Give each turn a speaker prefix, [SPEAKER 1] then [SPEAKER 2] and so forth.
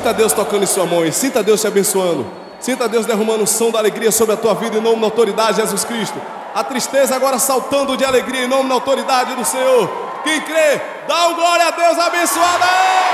[SPEAKER 1] Sinta Deus tocando em sua mão e sinta Deus te abençoando. Sinta Deus derramando o som da alegria sobre a tua vida em nome da autoridade de Jesus Cristo. A tristeza agora saltando de alegria em nome da autoridade do Senhor. Quem crê, dá um glória a Deus abençoado!